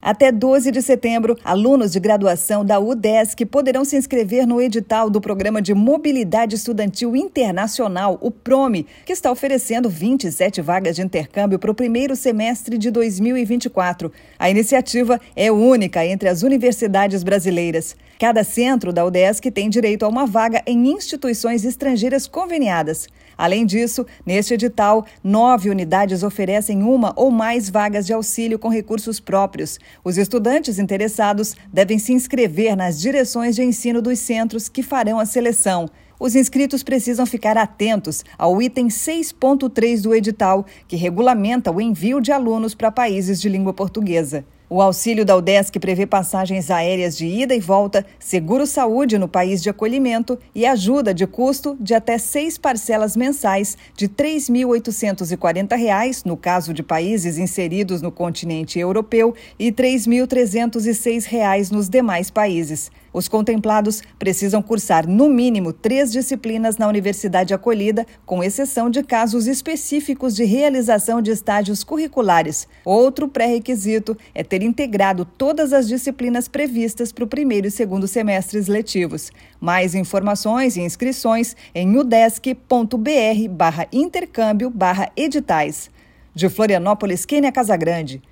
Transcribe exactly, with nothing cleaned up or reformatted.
Até doze de setembro, alunos de graduação da UDESC poderão se inscrever no edital do Programa de Mobilidade Estudantil Internacional, o PROME, que está oferecendo vinte e sete vagas de intercâmbio para o primeiro semestre de dois mil e vinte e quatro. A iniciativa é única entre as universidades brasileiras. Cada centro da UDESC tem direito a uma vaga em instituições estrangeiras conveniadas. Além disso, neste edital, nove unidades oferecem uma ou mais vagas de auxílio com recursos próprios. Os estudantes interessados devem se inscrever nas direções de ensino dos centros que farão a seleção. Os inscritos precisam ficar atentos ao item seis ponto três do edital, que regulamenta o envio de alunos para países de língua portuguesa. O auxílio da UDESC prevê passagens aéreas de ida e volta, seguro-saúde no país de acolhimento e ajuda de custo de até seis parcelas mensais de três mil oitocentos e quarenta reais, no caso de países inseridos no continente europeu, e três mil trezentos e seis reais nos demais países. Os contemplados precisam cursar, no mínimo, três disciplinas na universidade acolhida, com exceção de casos específicos de realização de estágios curriculares. Outro pré-requisito é ter integrado todas as disciplinas previstas para o primeiro e segundo semestres letivos. Mais informações e inscrições em udesc.br barra intercâmbio barra editais. De Florianópolis, Kênia Casagrande.